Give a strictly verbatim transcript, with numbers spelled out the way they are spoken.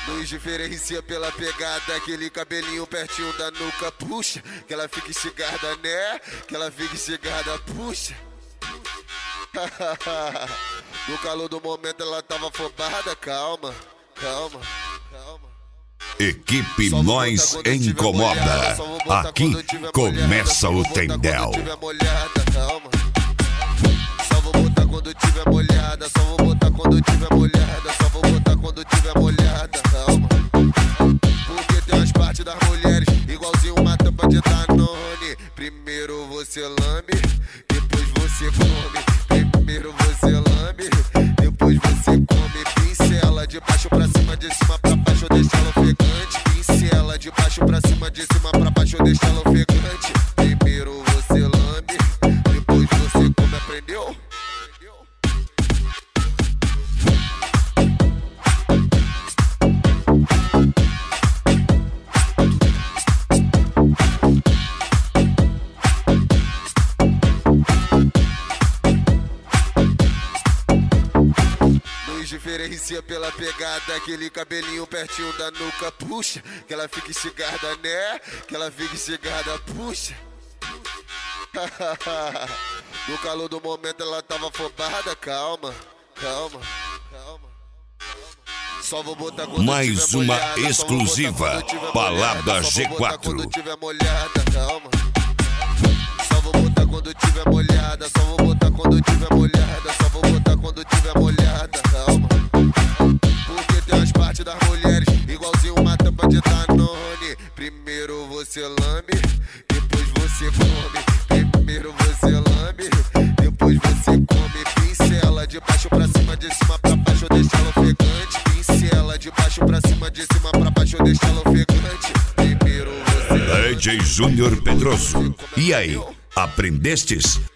Nos diferencia pela pegada, aquele cabelinho pertinho da nuca, puxa, que ela fica esticada, né? Que ela fica esticada, puxa. No calor do momento ela tava afobada, calma, calma, calma. Equipe Nós Incomoda. Aqui começa o Tendel. Só vou botar quando tiver molhada, só vou botar quando tiver molhada, só vou botar quando tiver molhada, calma. Porque tem umas partes das mulheres igualzinho uma tampa de Danone. Primeiro você lambe, depois você come. Primeiro você lambe, depois você come. Pincela de baixo pra cima, de cima pra baixo, deixa ela ofegante. Pincela de baixo pra cima, de cima pra baixo, deixa ela ofegante. Primeiro você lambe, depois você come, aprendeu? Diferencia pela pegada, aquele cabelinho pertinho da nuca, puxa, que ela fica esticada, né? Que ela fica esticada, puxa. No calor do momento ela tava afobada, calma, calma, calma. Só vou botar quando mais tiver uma molhada, exclusiva Balada G quatro. Quando tiver molhada, calma. Só vou botar quando tiver molhada, só vou botar quando tiver molhada, só vou botar quando tiver molhada, calma. Porque tem umas partes das mulheres igualzinho uma tampa de Danone. Primeiro você lambe, depois você come. Primeiro você lambe, depois você come. Pincela de baixo pra cima, de cima pra baixo, deixa ela ofegante. Pincela de baixo pra cima, de cima pra baixo, deixa ela ofegante. Primeiro você D J Júnior Pedroso. E aí, aprendestes?